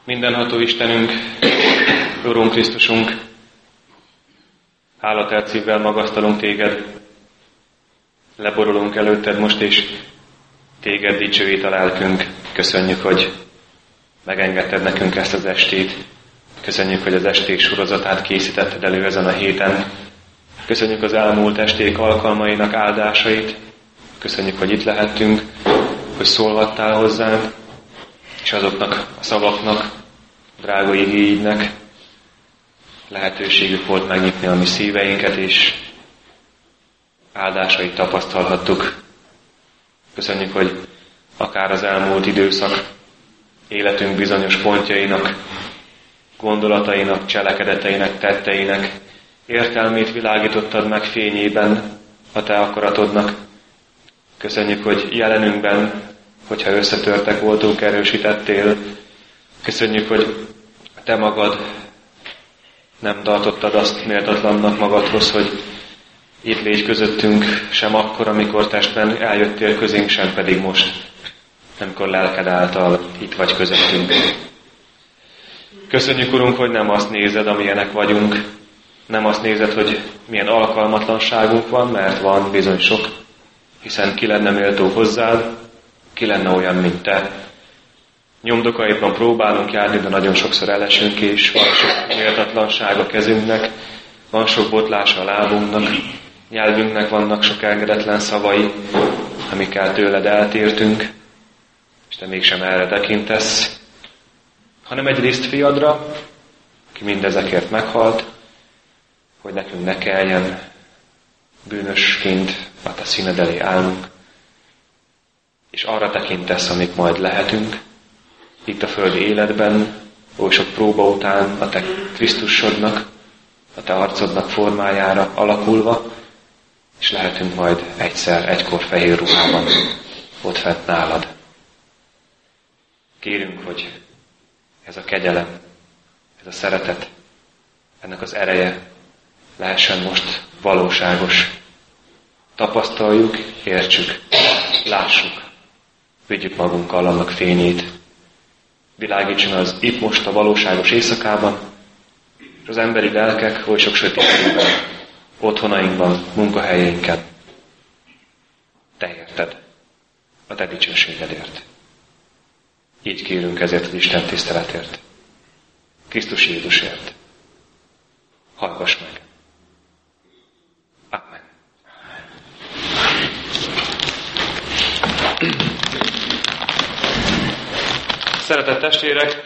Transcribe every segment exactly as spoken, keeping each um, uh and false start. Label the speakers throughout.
Speaker 1: Mindenható Istenünk, Urunk Krisztusunk, hálatelt szívvel magasztalunk Téged, leborulunk előtted most is, Téged dicsőít a lelkünk. Köszönjük, hogy megengedted nekünk ezt az estét. Köszönjük, hogy az esték sorozatát készítetted elő ezen a héten. Köszönjük az elmúlt esték alkalmainak áldásait. Köszönjük, hogy itt lehettünk, hogy szólhattál hozzánk, és azoknak a szavaknak, drága igéidnek lehetőségük volt megnyitni a mi szíveinket, és áldásait tapasztalhattuk. Köszönjük, hogy akár az elmúlt időszak életünk bizonyos pontjainak, gondolatainak, cselekedeteinek, tetteinek értelmét világítottad meg fényében a Te akaratodnak. Köszönjük, hogy jelenünkben, hogyha összetörtek voltunk, erősítettél. Köszönjük, hogy Te magad nem tartottad azt méltatlannak magadhoz, hogy itt légy közöttünk, sem akkor, amikor testben eljöttél közénk, sem pedig most, amikor lelked által itt vagy közöttünk. Köszönjük, Urunk, hogy nem azt nézed, amilyenek vagyunk, nem azt nézed, hogy milyen alkalmatlanságunk van, mert van bizony sok, hiszen ki lenne méltó hozzád, ki lenne olyan, mint Te. Nyomdokaidban próbálunk járni, de nagyon sokszor elesünk, és van sok méltatlanság a kezünknek, van sok botlás a lábunknak, nyelvünknek vannak sok engedetlen szavai, amikkel tőled eltértünk, és Te mégsem erre tekintesz, hanem egyrészt fiadra, aki mindezekért meghalt, hogy nekünk ne kelljen bűnösként a Te színed elé állnunk, és arra tekintesz, amit majd lehetünk, itt a földi életben, oly sok próba után a Te Krisztusodnak, a Te arcodnak formájára alakulva, és lehetünk majd egyszer, egykor fehér ruhában ott fent nálad. Kérünk, hogy ez a kegyelem, ez a szeretet, ennek az ereje lehessen most valóságos. Tapasztaljuk, értsük, lássuk, vigyük magunkkal annak fényét. Világítson az itt most a valóságos éjszakában, és az emberi lelkek oly sok sötétségben, otthonainkban, munkahelyeinken. Te érted, a Te dicsőségedért. Így kérünk ezért az Isten tiszteletért. Krisztus Jézusért. Hallgass meg. Amen. Szeretett testvérek,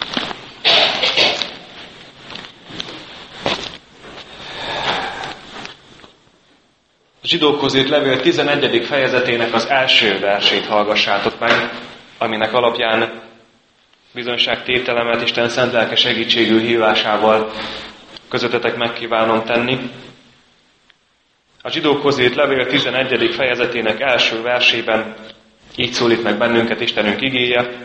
Speaker 1: a Zsidókhoz írt levél tizenegyedik fejezetének az első versét hallgassátok meg, aminek alapján bizonyságtételemet Isten szent lelke segítségű hívásával közöttetek megkívánom tenni. A Zsidókhoz írt levél tizenegyedik fejezetének első versében így szólít meg bennünket Istenünk igéje.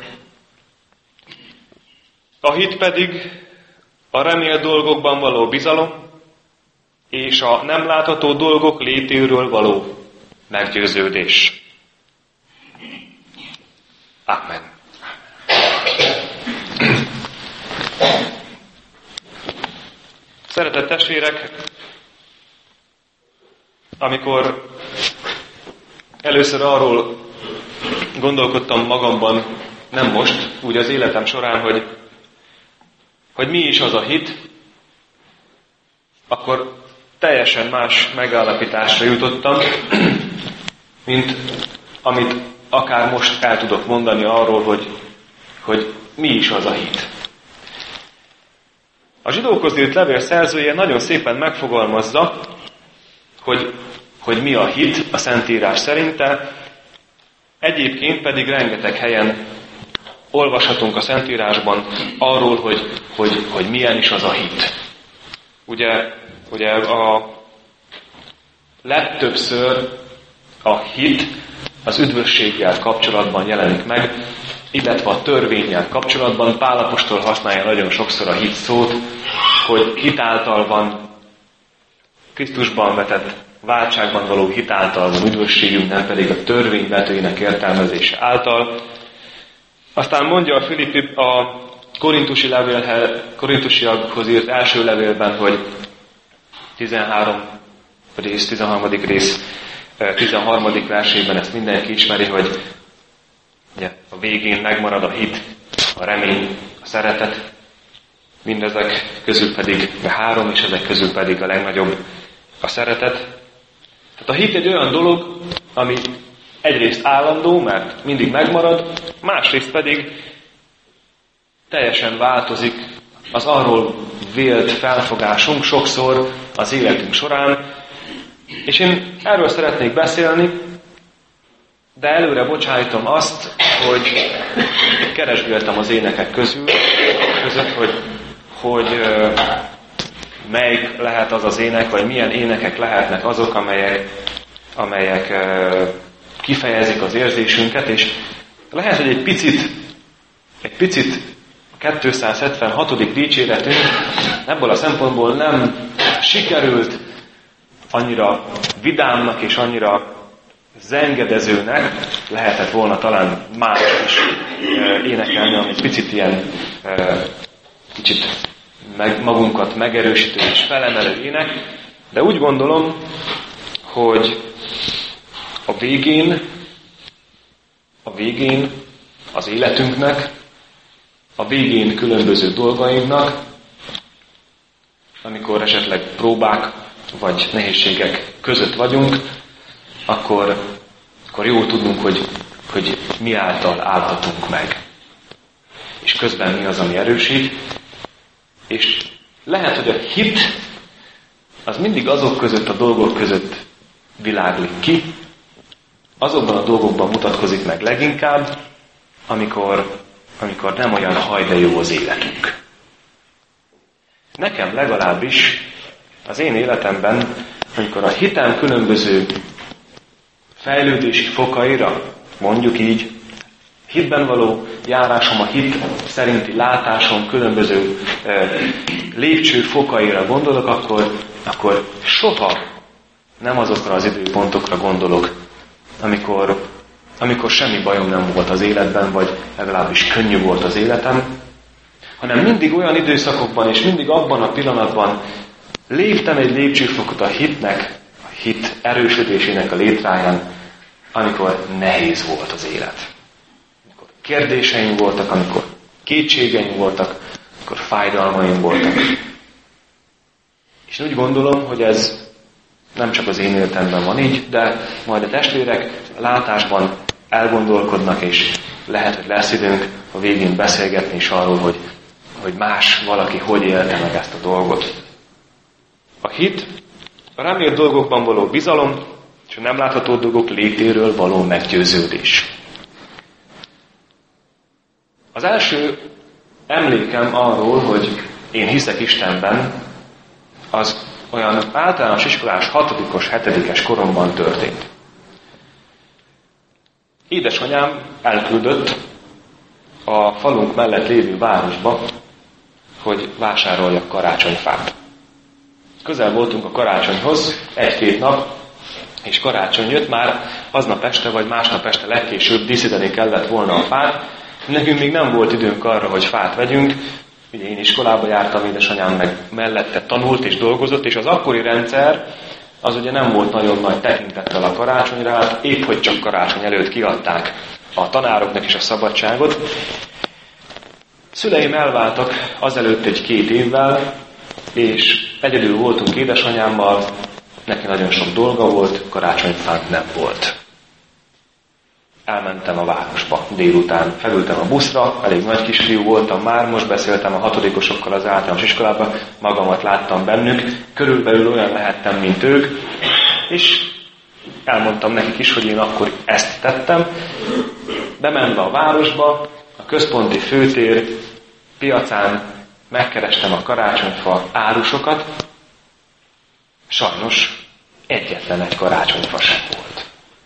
Speaker 1: A hit pedig a remélt dolgokban való bizalom, és a nem látható dolgok létéről való meggyőződés. Amen. Szeretett testvérek, amikor először arról gondolkodtam magamban, nem most, úgy az életem során, hogy, hogy mi is az a hit, akkor teljesen más megállapításra jutottam, mint amit akár most el tudok mondani arról, hogy, hogy mi is az a hit. A Zsidókhoz írt levél szerzője nagyon szépen megfogalmazza, hogy, hogy mi a hit a Szentírás szerinte, egyébként pedig rengeteg helyen olvashatunk a Szentírásban arról, hogy, hogy, hogy milyen is az a hit. Ugye, ugye a legtöbbször a hit az üdvösséggel kapcsolatban jelenik meg, illetve a törvénnyel kapcsolatban. Pál apostol használja nagyon sokszor a hit szót, hogy hitáltal van, Krisztusban vetett váltságban való hitáltal van üdvösségünk, nem pedig a törvény betűjének értelmezése által. Aztán mondja a, Filippi, a Korintusi levélhez, korintusiakhoz írt első levélben, hogy tizenhárom rész, tizenharmadik rész, tizenharmadik versében ezt mindenki ismeri, hogy ugye, a végén megmarad a hit, a remény, a szeretet, mindezek közül pedig a három, és ezek közül pedig a legnagyobb a szeretet. Tehát a hit egy olyan dolog, ami egyrészt állandó, mert mindig megmarad, másrészt pedig teljesen változik az arról vélt felfogásunk sokszor az életünk során. És én erről szeretnék beszélni, de előre bocsájtom azt, hogy keresgéltem az énekek közül, között, hogy, hogy melyik lehet az az ének, vagy milyen énekek lehetnek azok, amelyek, amelyek kifejezik az érzésünket, és lehet, hogy egy picit, egy picit kétszázhetvenhatodik dicséretünk ebből a szempontból nem sikerült annyira vidámnak és annyira zengedezőnek, lehetett volna talán más is énekelni, ami picit ilyen kicsit meg, magunkat megerősítő és felemelő ének, de úgy gondolom, hogy a végén, a végén az életünknek, a végén különböző dolgainknak, amikor esetleg próbák vagy nehézségek között vagyunk, akkor, akkor jól tudnunk, hogy, hogy mi által állhatunk meg. És közben mi az, ami erősít. És lehet, hogy a hit az mindig azok között, a dolgok között világlik ki, azokban a dolgokban mutatkozik meg leginkább, amikor, amikor nem olyan haj, de jó az életünk. Nekem legalábbis az én életemben, amikor a hitem különböző fejlődési fokaira, mondjuk így, hitben való járásom, a hit szerinti látásom különböző e, lépcsőfokaira gondolok, akkor, akkor soha nem azokra az időpontokra gondolok, amikor, amikor semmi bajom nem volt az életben, vagy legalábbis könnyű volt az életem, hanem mindig olyan időszakokban, és mindig abban a pillanatban léptem egy lépcsőfokot a hitnek, a hit erősödésének a létráján, amikor nehéz volt az élet. Amikor kérdéseim voltak, amikor kétségeim voltak, amikor fájdalmaim voltak. És úgy gondolom, hogy ez nem csak az én életemben van így, de majd a testvérek látásban elgondolkodnak, és lehet, hogy lesz időnk a végén beszélgetni is arról, hogy, hogy más valaki hogy élte meg ezt a dolgot. A hit, a remélt dolgokban való bizalom, és a nem látható dolgok létéről való meggyőződés. Az első emlékem arról, hogy én hiszek Istenben, az olyan általános iskolás hatodikos, hetedikes koromban történt. Édesanyám elküldött a falunk mellett lévő városba, hogy vásároljak karácsonyfát. Közel voltunk a karácsonyhoz, egy-két nap, és karácsony jött, már aznap este vagy másnap este legkésőbb díszíteni kellett volna a fát. Nekünk még nem volt időnk arra, hogy fát vegyünk. Ugye én iskolába jártam, édesanyám meg mellette tanult és dolgozott, és az akkori rendszer az ugye nem volt nagyon nagy tekintettel a karácsonyra, hát épp hogy csak karácsony előtt kiadták a tanároknak is a szabadságot. Szüleim elváltak azelőtt egy-két évvel, és egyedül voltunk édesanyámmal, neki nagyon sok dolga volt, karácsonyfánk nem volt. Elmentem a városba délután, felültem a buszra, elég nagy kisfiú voltam már, most beszéltem a hatodikosokkal az általános iskolában, magamat láttam bennük, körülbelül olyan lehettem, mint ők, és elmondtam nekik is, hogy én akkor ezt tettem. Bemenve a városba, a központi főtér piacán megkerestem a karácsonyfa árusokat, sajnos egyetlen egy karácsonyfa sem volt.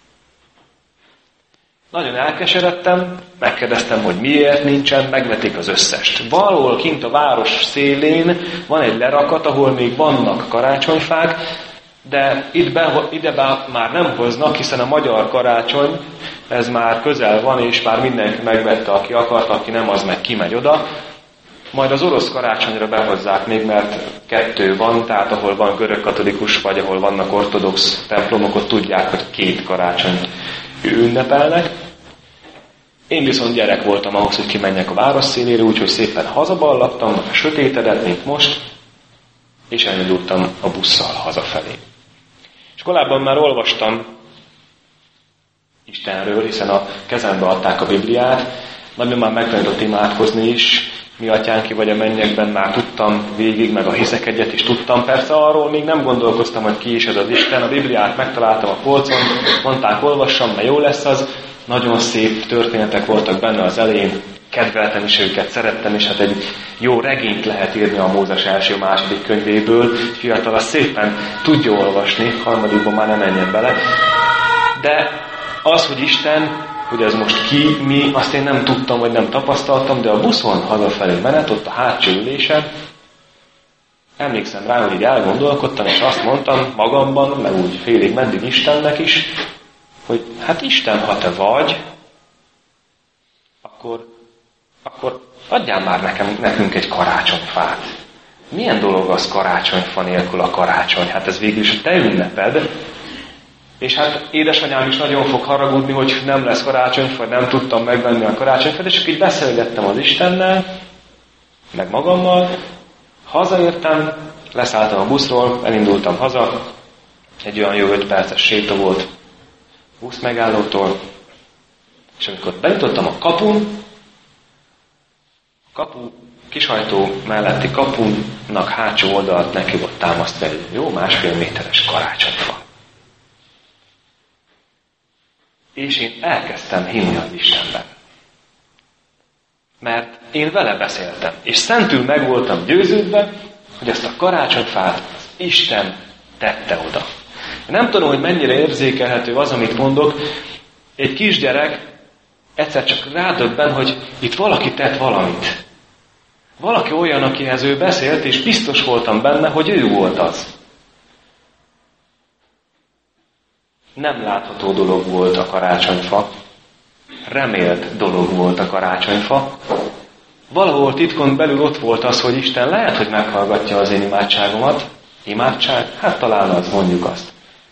Speaker 1: Nagyon elkeseredtem, megkérdeztem, hogy miért nincsen, megvették az összest. Valahol kint a város szélén van egy lerakat, ahol még vannak karácsonyfák, de itt be, ide be már nem hoznak, hiszen a magyar karácsony, ez már közel van, és már mindenki megvette, aki akart, aki nem, az meg kimegy oda. Majd az orosz karácsonyra behozzák még, mert kettő van, tehát ahol van görögkatolikus, vagy ahol vannak ortodox templomok, ott tudják, hogy két karácsonyt ünnepelnek. Én viszont gyerek voltam ahhoz, hogy kimenjek a város szélére, úgyhogy szépen hazaballattam, a sötétedet, mint most, és elindultam a busszal hazafelé. És korábban már olvastam Istenről, hiszen a kezembe adták a Bibliát, nagyon már megtanított imádkozni is, mi atyánk ki vagy a mennyekben, már tudtam végig, meg a hiszek egyet is tudtam. Persze arról még nem gondolkoztam, hogy ki is ez az Isten. A Bibliát megtaláltam a polcon, mondták, olvassam, mert jó lesz az. Nagyon szép történetek voltak benne az elején, kedveltem is őket, szerettem is, hát egy jó regényt lehet írni a Mózes első-második könyvéből. Fiatal az szépen tudja olvasni, harmadikban már nem menjen bele. De az, hogy Isten, hogy ez most ki, mi, azt én nem tudtam, vagy nem tapasztaltam, de a buszon hazafelé menet, ott a hátsó ülésen, emlékszem rá, hogy így elgondolkodtam, és azt mondtam magamban, meg úgy félig meddig Istennek is, hogy hát Isten, ha te vagy, akkor, akkor adjál már nekem, nekünk egy karácsonyfát. Milyen dolog az karácsonyfa nélkül a karácsony? Hát ez végül is a te ünneped. És hát édesanyám is nagyon fog haragudni, hogy nem lesz karácsonyfa, vagy nem tudtam megvenni a karácsonyfát, és akkor így beszélgettem az Istennel, meg magammal. Hazaértem, leszálltam a buszról, elindultam haza, egy olyan jó öt perces séta volt busz megállótól, és amikor beütöttem a kapun, a kapu, kisajtó melletti kapunak hátsó oldalt neki volt támasztva egy jó másfél méteres karácsonyfa. És én elkezdtem hinni az Istenben. Mert én vele beszéltem, és szentül meg voltam győződve, hogy ezt a karácsonyfát az Isten tette oda. Nem tudom, hogy mennyire érzékelhető az, amit mondok. Egy kisgyerek egyszer csak rádöbben, hogy itt valaki tett valamit. Valaki olyan, akihez ő beszélt, és biztos voltam benne, hogy ő volt az. Nem látható dolog volt a karácsonyfa. Remélt dolog volt a karácsonyfa. Valahol titkon belül ott volt az, hogy Isten lehet, hogy meghallgatja az én imádságomat. Imádság? Hát talán az, mondjuk azt.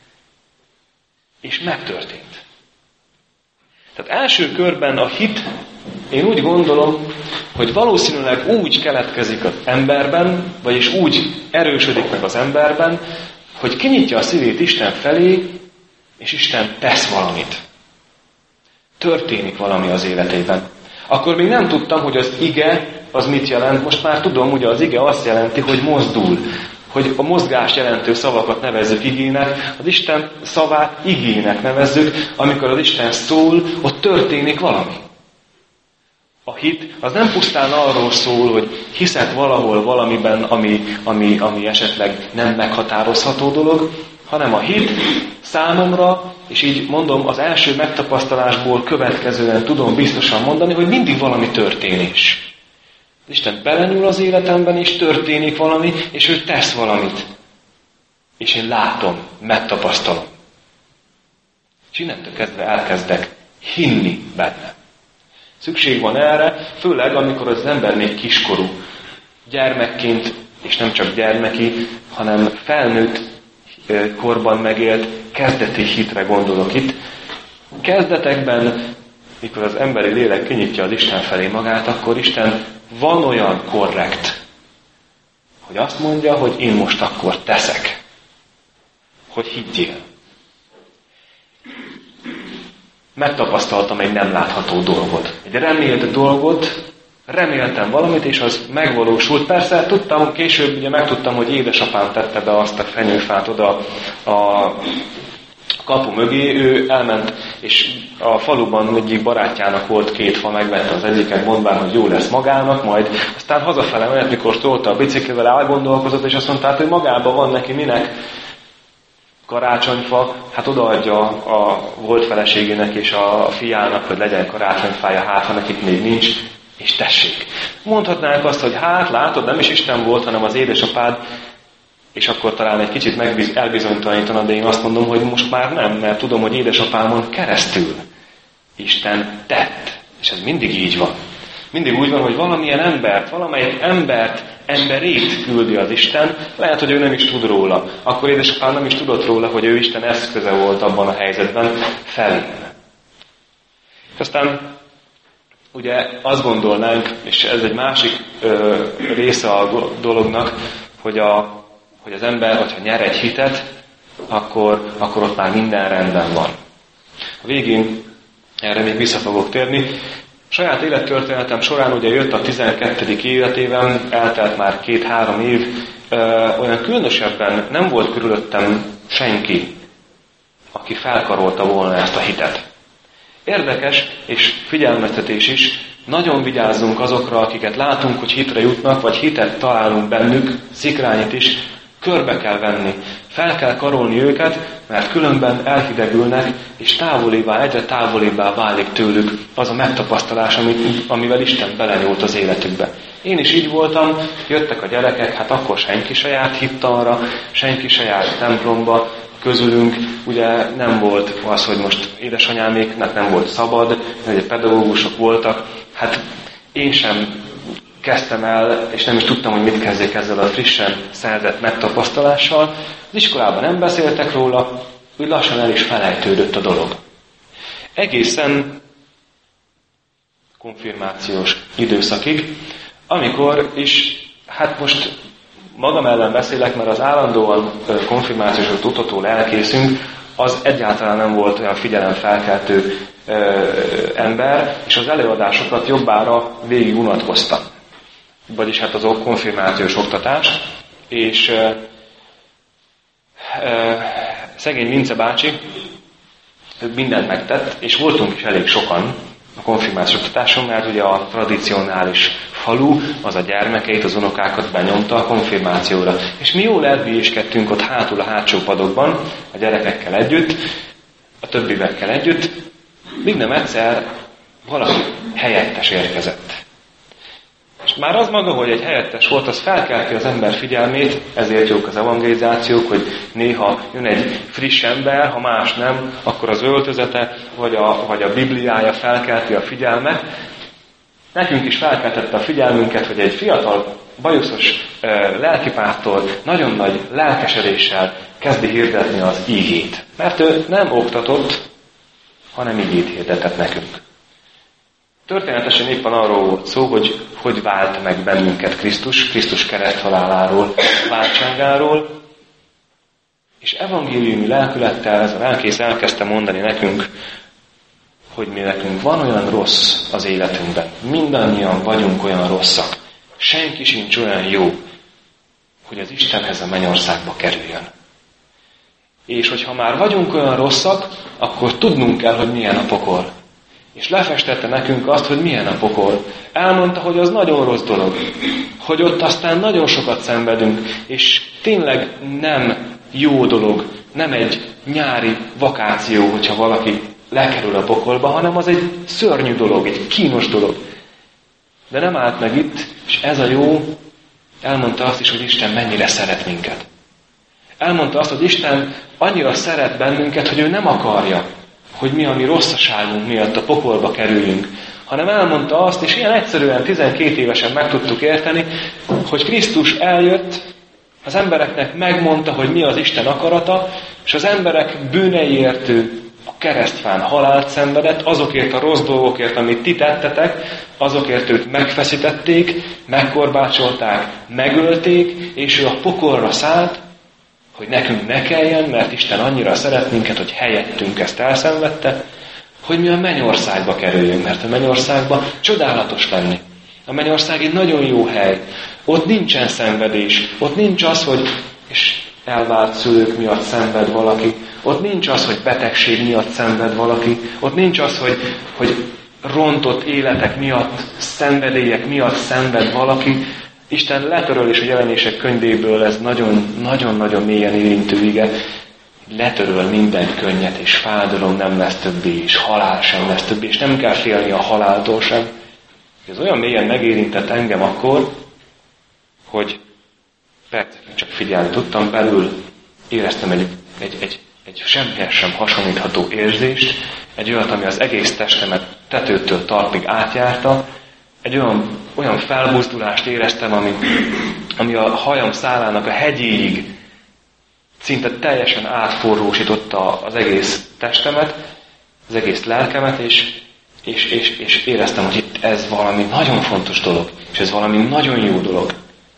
Speaker 1: És megtörtént. Tehát első körben a hit, én úgy gondolom, hogy valószínűleg úgy keletkezik az emberben, vagyis úgy erősödik meg az emberben, hogy kinyitja a szívét Isten felé, és Isten tesz valamit. Történik valami az életében. Akkor még nem tudtam, hogy az ige az mit jelent. Most már tudom, hogy az ige azt jelenti, hogy mozdul. Hogy a mozgást jelentő szavakat nevezzük igének, az Isten szavát igének nevezzük, amikor az Isten szól, ott történik valami. A hit az nem pusztán arról szól, hogy hiszek valahol valamiben, ami, ami, ami esetleg nem meghatározható dolog, hanem a hit számomra, és így mondom, az első megtapasztalásból következően tudom biztosan mondani, hogy mindig valami történés. Isten belenyúl az életemben, és történik valami, és ő tesz valamit. És én látom, megtapasztalom. És innentől kezdve elkezdek hinni benne. Szükség van erre, főleg amikor az ember még kiskorú. Gyermekként, és nem csak gyermeki, hanem felnőtt korban megélt kezdeti hitre gondolok itt. Kezdetekben, mikor az emberi lélek kinyitja az Isten felé magát, akkor Isten van olyan korrekt, hogy azt mondja, hogy én most akkor teszek, hogy higgyél. Megtapasztaltam egy nem látható dolgot. Egy remélt dolgot, reméltem valamit, és az megvalósult. Persze tudtam, később ugye megtudtam, hogy édesapám tette be azt a fenyőfát oda a kapu mögé, ő elment, és a faluban egyik barátjának volt két fa, megvette az egyiket, mondván, hogy jó lesz magának, majd aztán hazafele menet, mikor tolta a biciklivel, elgondolkozott, és azt mondta, hogy magában van neki minek karácsonyfa, hát odaadja a volt feleségének és a fiának, hogy legyen karácsonyfája, hát ha nekik még nincs, és tessék. Mondhatnánk azt, hogy hát látod, nem is Isten volt, hanem az édesapád, és akkor talán egy kicsit megbiz, elbizonytalanítana, de én azt mondom, hogy most már nem, mert tudom, hogy édesapámon keresztül Isten tett. És ez mindig így van. Mindig úgy van, hogy valamilyen embert, valamelyik embert, emberét küldi az Isten, lehet, hogy ő nem is tud róla. Akkor édesapám nem is tudott róla, hogy ő Isten eszköze volt abban a helyzetben felén. Aztán ugye azt gondolnánk, és ez egy másik ö, része a dolognak, hogy, a, hogy az ember, hogyha nyer egy hitet, akkor, akkor ott már minden rendben van. A végén erre még vissza fogok térni. Saját élettörténetem során ugye jött a tizenkettedik életében, eltelt már két-három év, ö, olyan különösebben nem volt körülöttem senki, aki felkarolta volna ezt a hitet. Érdekes és figyelmeztetés is, nagyon vigyázzunk azokra, akiket látunk, hogy hitre jutnak, vagy hitet találunk bennük, szikrányit is, körbe kell venni. Fel kell karolni őket, mert különben elhidegülnek, és távolébá, egyre távolébá válik tőlük az a megtapasztalás, amivel Isten belenyúlt az életükbe. Én is így voltam, jöttek a gyerekek, hát akkor senki se járt hittanra, senki se járt templomba, közülünk ugye nem volt az, hogy most édesanyáméknak nem volt szabad, hogy pedagógusok voltak, hát én sem kezdtem el, és nem is tudtam, hogy mit kezdjék ezzel a frissen szerzett megtapasztalással. Az iskolában nem beszéltek róla, úgy lassan el is felejtődött a dolog. Egészen konfirmációs időszakig, amikor is, hát most magam ellen beszélek, mert az állandóan konfirmációsra tudató lelkészünk, az egyáltalán nem volt olyan figyelemfelkeltő ö, ember, és az előadásokat jobbára végig unatkoztam. Vagyis hát az konfirmációs oktatás, és ö, ö, szegény Vince bácsi mindent megtett, és voltunk is elég sokan a konfirmációs oktatáson, mert ugye a tradicionális falu az a gyermekeit, az unokákat benyomta a konfirmációra. És mi jól elbíéskedtünk ott hátul a hátsó padokban, a gyerekekkel együtt, a többivekkel együtt, míg nem egyszer valaki helyettes érkezett. És már az maga, hogy egy helyettes volt, az felkelti az ember figyelmét, ezért jók az evangelizációk, hogy néha jön egy friss ember, ha más nem, akkor az öltözete vagy a, vagy a Bibliája felkelti a figyelmet. Nekünk is felkeltette a figyelmünket, hogy egy fiatal, bajuszos uh, lelkipásztor nagyon nagy lelkesedéssel kezdi hirdetni az ígét. Mert ő nem oktatott, hanem ígét hirdetett nekünk. Történetesen éppen arról volt szó, hogy hogy vált meg bennünket Krisztus, Krisztus kereszthaláláról, váltságáról, és evangéliumi lelkülettel ez a lelkész elkezdte mondani nekünk, hogy mi nekünk van olyan rossz az életünkben. Mindannyian vagyunk olyan rosszak. Senki sincs olyan jó, hogy az Istenhez a mennyországba kerüljön. És hogyha már vagyunk olyan rosszak, akkor tudnunk kell, hogy milyen a pokol. És lefestette nekünk azt, hogy milyen a pokol. Elmondta, hogy az nagyon rossz dolog. Hogy ott aztán nagyon sokat szenvedünk, és tényleg nem jó dolog, nem egy nyári vakáció, hogyha valaki lekerül a pokolba, hanem az egy szörnyű dolog, egy kínos dolog. De nem állt meg itt, és ez a jó, elmondta azt is, hogy Isten mennyire szeret minket. Elmondta azt, hogy Isten annyira szeret bennünket, hogy ő nem akarja, hogy mi a mi rosszaságunk miatt a pokolba kerüljünk, hanem elmondta azt, és ilyen egyszerűen tizenkét évesen meg tudtuk érteni, hogy Krisztus eljött, az embereknek megmondta, hogy mi az Isten akarata, és az emberek bűneiért ő a keresztfán halált szenvedett, azokért a rossz dolgokért, amit ti tettetek, azokért őt megfeszítették, megkorbácsolták, megölték, és ő a pokolra szállt, hogy nekünk ne kelljen, mert Isten annyira szeret minket, hogy helyettünk ezt elszenvedte, hogy mi a mennyországba kerüljünk, mert a mennyországba csodálatos lenni. A mennyország egy nagyon jó hely. Ott nincsen szenvedés, ott nincs az, hogy és elvált szülők miatt szenved valaki, ott nincs az, hogy betegség miatt szenved valaki, ott nincs az, hogy, hogy rontott életek miatt, szenvedélyek miatt szenved valaki. Isten letöröl, és a Jelenések könyvéből ez nagyon-nagyon mélyen érintő ige, letöröl minden könnyet, és fájdalom nem lesz többé, és halál sem lesz többé, és nem kell félni a haláltól sem. Ez olyan mélyen megérintett engem akkor, hogy percekig csak figyelni tudtam, belül éreztem egy, egy, egy, egy semmihez sem hasonlítható érzést, egy olyat, ami az egész testemet tetőtől talpig átjárta, egy olyan, olyan felbuzdulást éreztem, ami, ami a hajam szálának a hegyéig szinte teljesen átforrósította az egész testemet, az egész lelkemet, és, és, és, és éreztem, hogy itt ez valami nagyon fontos dolog, és ez valami nagyon jó dolog.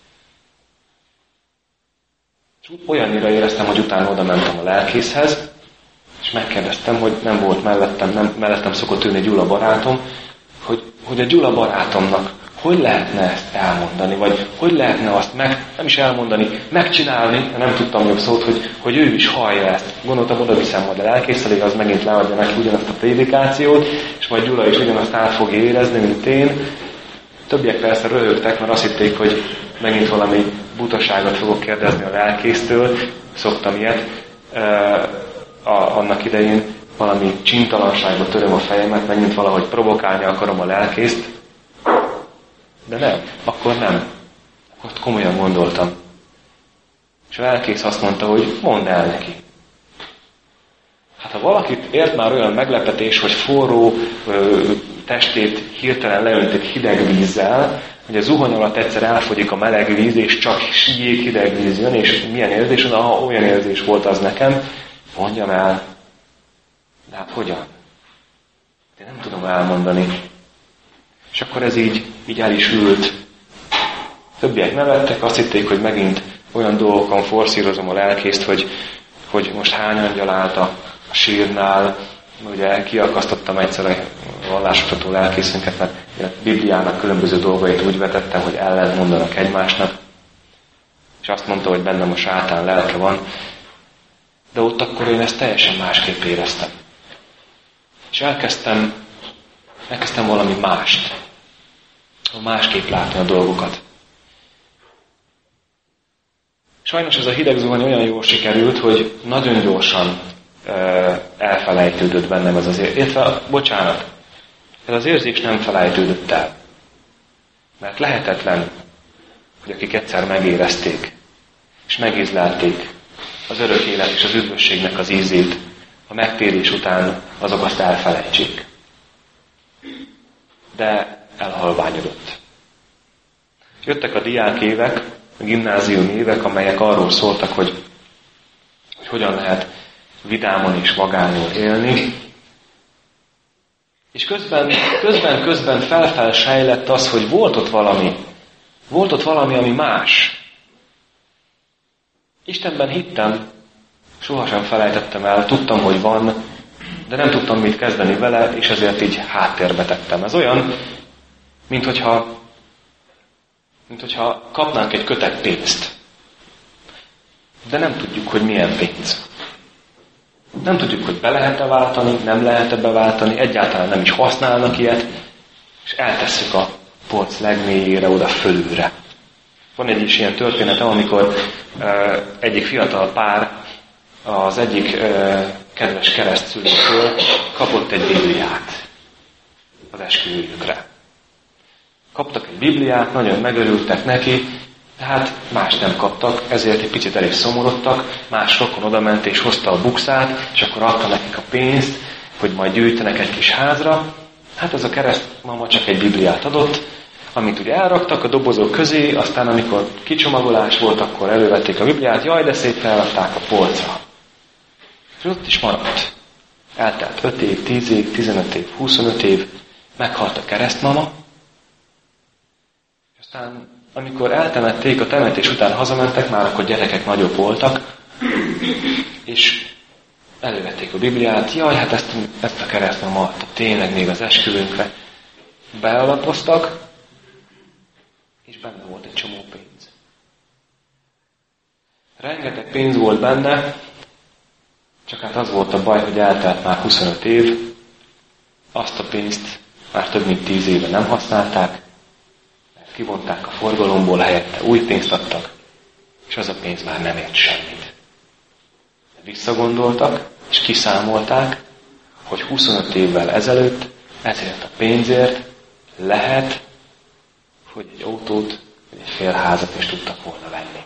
Speaker 1: És olyannyira éreztem, hogy utána oda mentem a lelkészhez, és megkérdeztem, hogy nem volt mellettem, nem, mellettem szokott ülni Gyula barátom, hogy, hogy a Gyula barátomnak hogy lehetne ezt elmondani, vagy hogy lehetne azt meg, nem is elmondani, megcsinálni, nem tudtam jobb szót, hogy, hogy ő is hallja ezt. Gondoltam, oda viszem majd a lelkész elé, az megint leadja neki ugyanazt a prédikációt, és majd Gyula is ugyanazt át fogja érezni, mint én. Többiek persze röhögtek, mert azt hitték, hogy megint valami butaságot fogok kérdezni a lelkésztől, szoktam ilyet. A, annak idején valami csintalanságba töröm a fejemet, megint valahogy provokálni akarom a lelkészt. De nem, akkor nem. Akkor komolyan gondoltam. És a lelkész azt mondta, hogy mondd el neki. Hát ha valakit ért már olyan meglepetés, hogy forró ö, testét hirtelen leöntik hideg vízzel, hogy a zuhany alatt egyszer elfogyik a meleg víz, és csak jég hideg víz jön, és milyen érzés, aha, olyan érzés volt az nekem, mondjam el. De hát hogyan? Én nem tudom elmondani. És akkor ez így, így el is ült. Többiek nevettek, azt hitték, hogy megint olyan dolgokon forszírozom a lelkészt, hogy, hogy most hány angyal állt a sírnál. Ugye kiakasztottam egyszer a vallásoktató lelkészünket, mert a Bibliának különböző dolgait úgy vetettem, hogy ellent mondanak egymásnak. És azt mondta, hogy bennem a sátán lelke van. De ott akkor én ezt teljesen másképp éreztem. És elkezdtem, elkezdtem valami mást. Másképp látni a dolgokat. Sajnos ez a hideg zuhany olyan jól sikerült, hogy nagyon gyorsan uh, elfelejtődött bennem ez az érzés. Illetve, bocsánat, ez az érzés nem felejtődött el. Mert lehetetlen, hogy akik egyszer megérezték, és megízlelték az örök élet és az üdvösségnek az ízét, a megtérés után azok azt elfelejtsék. De elhalványodott. Jöttek a diák évek, a gimnázium évek, amelyek arról szóltak, hogy, hogy hogyan lehet vidámon és magánul élni. És közben, közben, közben felfel sejlett az, hogy volt ott valami, volt ott valami, ami más. Istenben hittem, sohasem felejtettem el, tudtam, hogy van, de nem tudtam mit kezdeni vele, és ezért így háttérbe tettem. Ez olyan, mint hogyha, mint hogyha kapnánk egy kötek pénzt. De nem tudjuk, hogy milyen pénz. Nem tudjuk, hogy be lehet-e váltani, nem lehet-e beváltani, egyáltalán nem is használnak ilyet, és eltesszük a polc legmélyére, oda fölülre. Van egy is ilyen történetem, amikor uh, egyik fiatal pár az egyik uh, kedves keresztszülőtől kapott egy Bibliát az esküvőjükre. Kaptak egy Bibliát, nagyon megörültek neki, de hát más nem kaptak, ezért egy picit elég szomorodtak, más rokon odament és hozta a bukszát, és akkor adta nekik a pénzt, hogy majd gyűjtenek egy kis házra. Hát ez a keresztmama csak egy Bibliát adott, amit ugye elraktak a dobozok közé, aztán amikor kicsomagolás volt, akkor elővették a Bibliát, jaj, de szép feladták a polcra. És ott is maradt. Eltelt öt év, tíz év, tizenöt év, huszonöt év, meghalt a keresztmama, és aztán amikor eltemették, a temetés után hazamentek, már akkor gyerekek nagyobb voltak, és elővették a Bibliát, jaj, hát ezt, ezt a keresztmama adta tényleg még az esküvőnkre. Bealapoztak, és benne volt egy csomó pénz. Rengeteg pénz volt benne, csak hát az volt a baj, hogy eltelt már huszonöt év, azt a pénzt már több mint tíz éve nem használták, mert kivonták a forgalomból, helyette új pénzt adtak, és az a pénz már nem ért semmit. De visszagondoltak, és kiszámolták, hogy huszonöt évvel ezelőtt ezért a pénzért lehet, hogy egy autót, vagy egy fél házat is tudtak volna venni.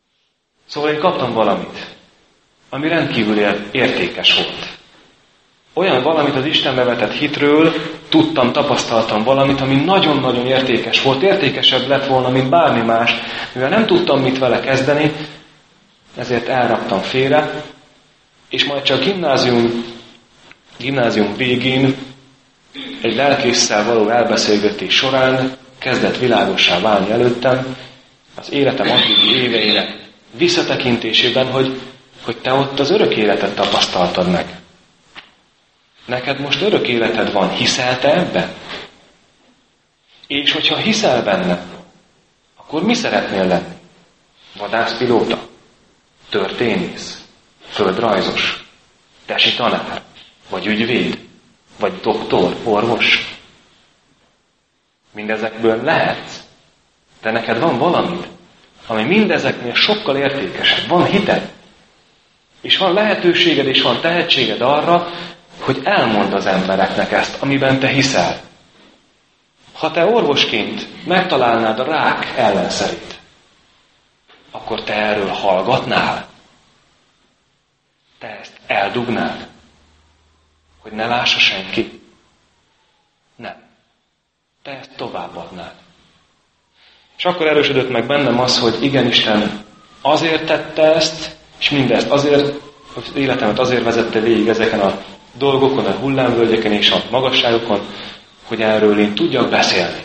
Speaker 1: Szóval én kaptam valamit, ami rendkívül értékes volt. olyan valamit az Istenbe vetett hitről, tudtam, tapasztaltam valamit, ami nagyon-nagyon értékes volt, értékesebb lett volna, mint bármi más. Mivel nem tudtam mit vele kezdeni, ezért elraktam félre, és majd csak gimnázium, gimnázium végén egy lelkésszel való elbeszélgetés során kezdett világossá válni előttem az életem addigi éveinek visszatekintésében, hogy, hogy te ott az örök életet tapasztaltad meg. Neked most örök életed van, hiszel te ebben? És hogyha hiszel benne, akkor mi szeretnél lenni? Vadászpilóta? Történész? Földrajzos? Tesi tanár? Vagy ügyvéd? Vagy doktor? Orvos? Mindezekből lehetsz. De neked van valamit, ami mindezeknél sokkal értékesebb. Van hited. És van lehetőséged, és van tehetséged arra, hogy elmondd az embereknek ezt, amiben te hiszel. Ha te orvosként megtalálnád a rák ellenszerét, akkor te erről hallgatnál? Te ezt eldugnád? Hogy ne lássa senki? Nem. Te ezt továbbadnád. És akkor erősödött meg bennem az, hogy igen, Isten azért tette ezt, és mindezt azért, az életemet azért vezette végig ezeken a dolgokon, a hullámvölgyeken és a magasságokon, hogy erről én tudjak beszélni.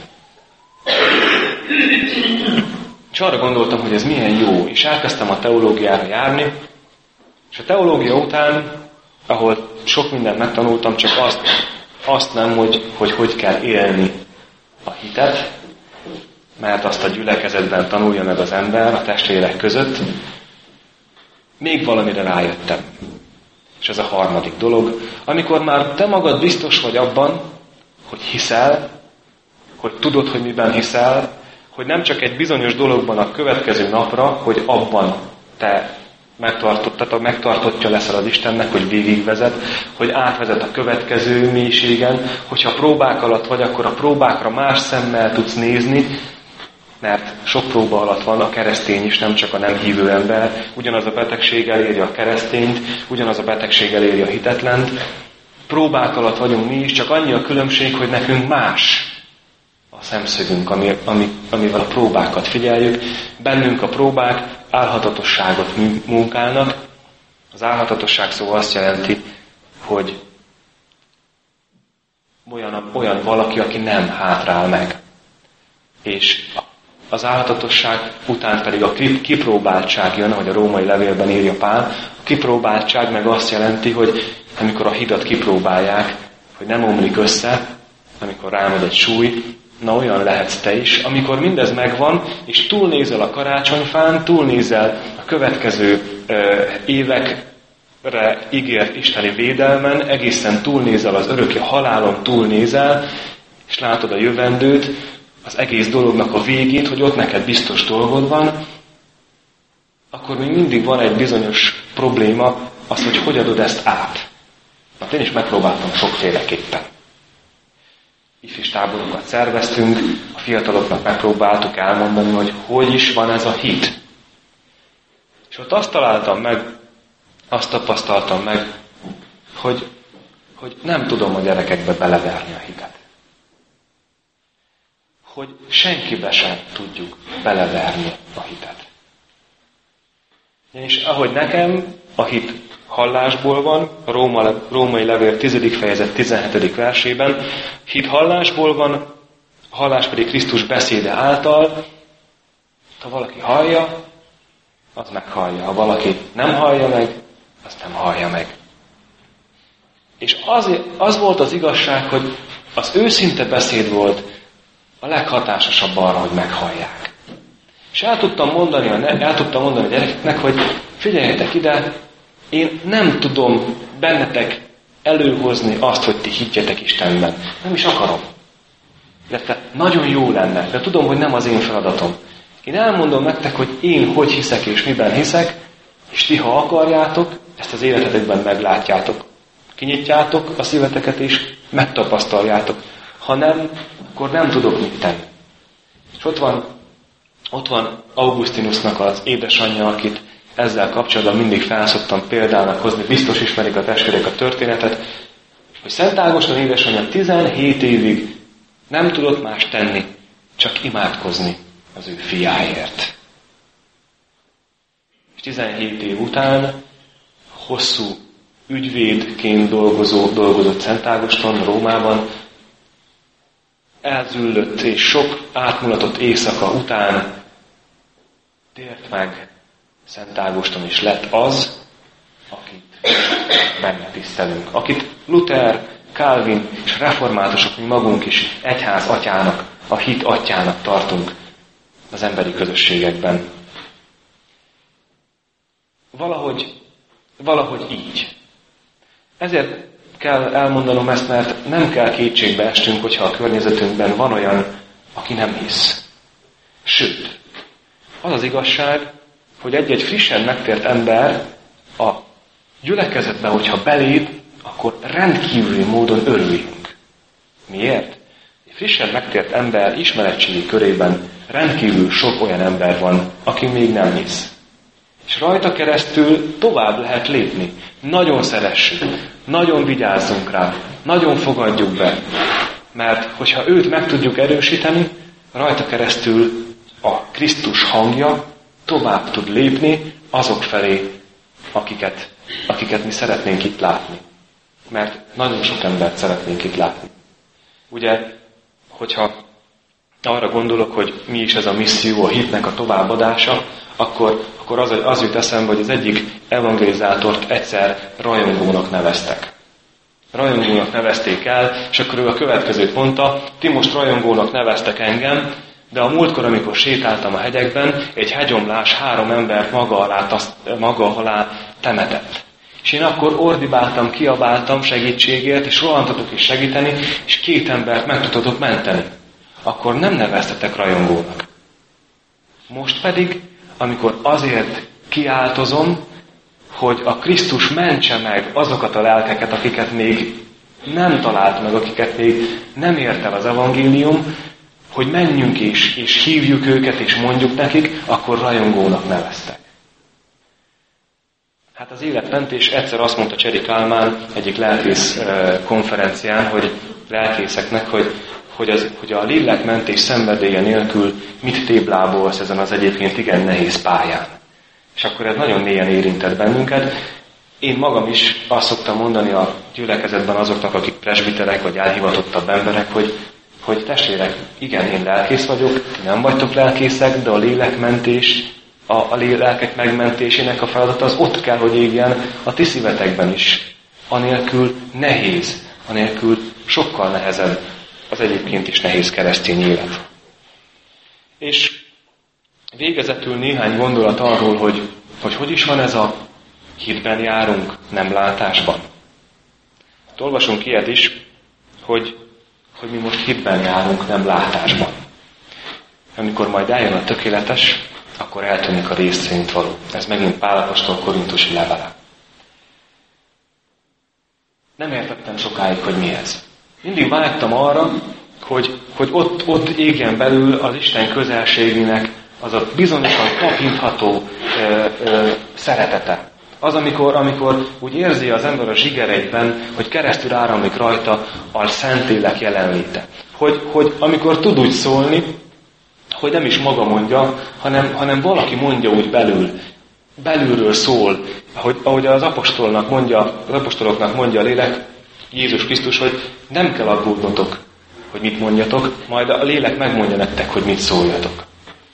Speaker 1: És arra gondoltam, hogy ez milyen jó, és elkezdtem a teológiára járni, és a teológia után, ahol sok mindent megtanultam, csak azt, azt nem, hogy, hogy hogy kell élni a hitet, mert azt a gyülekezetben tanulja meg az ember a testvérek között, még valamire rájöttem. És ez a harmadik dolog, amikor már te magad biztos vagy abban, hogy hiszel, hogy tudod, hogy miben hiszel, hogy nem csak egy bizonyos dologban a következő napra, hogy abban te megtartottad, megtartottja leszel az Istennek, hogy végigvezet, hogy átvezet a következő mélységen, hogyha próbák alatt vagy, akkor a próbákra más szemmel tudsz nézni, mert sok próba alatt van a keresztény is, nem csak a nem hívő ember. Ugyanaz a betegség eléri a keresztényt, ugyanaz a betegség eléri a hitetlent. Próbák alatt vagyunk mi is, csak annyi a különbség, hogy nekünk más a szemszögünk, ami, ami, amivel a próbákat figyeljük. Bennünk a próbák álhatatosságot munkálnak. Az álhatatosság szó azt jelenti, hogy olyan, olyan valaki, aki nem hátrál meg. És az álhatatosság után pedig a kipróbáltság jön, ahogy a római levélben írja Pál. A kipróbáltság meg azt jelenti, hogy amikor a hidat kipróbálják, hogy nem omlik össze, amikor rámegy egy súly, na olyan lehetsz te is. Amikor mindez megvan, és túlnézel a karácsonyfán, túlnézel a következő ö, évekre ígért isteni védelmen, egészen túlnézel az örökké halálon, túlnézel, és látod a jövendőt, az egész dolognak a végét, hogy ott neked biztos dolgod van, akkor még mindig van egy bizonyos probléma, az, hogy hogy adod ezt át. Hát én is megpróbáltam sokféleképpen. Ifjús táborokat szerveztünk, a fiataloknak megpróbáltuk elmondani, hogy hogy is van ez a hit. És ott azt találtam meg, azt tapasztaltam meg, hogy, hogy nem tudom a gyerekekbe beleverni a hitet. Hogy senkibe sem tudjuk beleverni a hitet. És ahogy nekem a hit hallásból van, a Róma, római levél tizedik fejezet tizenhetedik versében, hit hallásból van, a hallás pedig Krisztus beszéde által. Ha valaki hallja, az meghallja. Ha valaki nem hallja meg, azt nem hallja meg. És az, az volt az igazság, hogy az őszinte beszéd volt a leghatásosabb arra, hogy meghallják. És el tudtam mondani a, el tudtam mondani a gyerekeknek, hogy figyeljetek ide, én nem tudom bennetek előhozni azt, hogy ti higgyetek Istenben. Nem is akarom. De nagyon jó lenne, de tudom, hogy nem az én feladatom. Én elmondom nektek, hogy én hogy hiszek és miben hiszek, és ti, ha akarjátok, ezt az életetekben meglátjátok. Kinyitjátok a szíveteket és megtapasztaljátok. Ha nem, akkor nem tudok mit tenni. És ott van, ott van Augustinusnak az édesanyja, akit ezzel kapcsolatban mindig felszoktam példának hozni, biztos ismerik a testvérek a történetet. hogy Szent Ágoston édesanyja tizenhét évig nem tudott más tenni, csak imádkozni az ő fiáért. És tizenhét év után hosszú ügyvédként dolgozó, dolgozott Szent Ágoston Rómában, elzüllött és sok átmulatott éjszaka után tért meg Szent Ágoston, és lett az, akit benne tisztelünk. Akit Luther, Calvin és reformátusok, mi magunk is egyház atyának, a hit atyának tartunk az emberi közösségekben. Valahogy, valahogy így. Ezért kell elmondanom ezt, mert nem kell kétségbe estünk, hogyha a környezetünkben van olyan, aki nem hisz. Sőt, az az igazság, hogy egy-egy frissen megtért ember a gyülekezetben, hogyha belép, akkor rendkívüli módon örüljünk. Miért? Egy frissen megtért ember ismeretségi körében rendkívül sok olyan ember van, aki még nem hisz. És rajta keresztül tovább lehet lépni. Nagyon szeressük, nagyon vigyázzunk rá, nagyon fogadjuk be. Mert hogyha őt meg tudjuk erősíteni, rajta keresztül a Krisztus hangja tovább tud lépni azok felé, akiket, akiket mi szeretnénk itt látni. Mert nagyon sok embert szeretnénk itt látni. Ugye, hogyha arra gondolok, hogy mi is ez a misszió, a hitnek a továbbadása, akkor, akkor az, az jut eszembe, hogy az egyik evangelizátort egyszer rajongónak neveztek. Rajongónak nevezték el, és akkor ő a következőt mondta: ti most rajongónak neveztek engem, de a múltkor, amikor sétáltam a hegyekben, egy hegyomlás három embert maga alá, taszt, maga alá temetett. És én akkor ordibáltam, kiabáltam segítségért, és rohantatok is segíteni, és két embert meg tudtatok menteni. Akkor nem neveztetek rajongónak. Most pedig, amikor azért kiáltozom, hogy a Krisztus mentse meg azokat a lelkeket, akiket még nem talált meg, akiket még nem ért el az evangélium, hogy menjünk is, és hívjuk őket, és mondjuk nekik, akkor rajongónak neveztek. Hát az életmentés egyszer azt mondta Cseri Kálmán egyik lelkész konferencián, hogy lelkészeknek, hogy, hogy, az, hogy a lélekmentés szenvedélye nélkül mit téblábolsz ezen az egyébként igen nehéz pályán. És akkor ez nagyon mélyen érintett bennünket. Én magam is azt szoktam mondani a gyülekezetben azoknak, akik presbiterek vagy elhivatottabb emberek, hogy, hogy testvérek, igen, én lelkész vagyok, nem vagytok lelkészek, de a lélekmentés, a, a lélekek megmentésének a feladata az ott kell, hogy égjen a ti szívetekben is. Anélkül nehéz, anélkül sokkal nehezebb az egyébként is nehéz keresztény élet. És végezetül néhány gondolat arról, hogy, hogy hogy is van ez a hitben járunk, nem látásban. Hát olvasunk ilyet is, hogy, hogy mi most hitben járunk, nem látásban. Amikor majd eljön a tökéletes, akkor eltűnik a rész szerint való. Ez megint Pál apostol korintusi levele. Nem értettem sokáig, hogy mi ez. Mindig vágytam arra, hogy, hogy ott, ott égjen belül az Isten közelségének az a bizonyosan tapintható ö, ö, szeretete. Az, amikor, amikor úgy érzi az ember a zsigereiben, hogy keresztül áramlik rajta a Szentlélek jelenléte. Hogy, hogy amikor tud úgy szólni, hogy nem is maga mondja, hanem, hanem valaki mondja úgy belül, belülről szól, hogy, ahogy az apostolnak mondja, az apostoloknak mondja a lélek, Jézus Krisztus, hogy nem kell aggódnotok, hogy mit mondjatok, majd a lélek megmondja nektek, hogy mit szóljatok.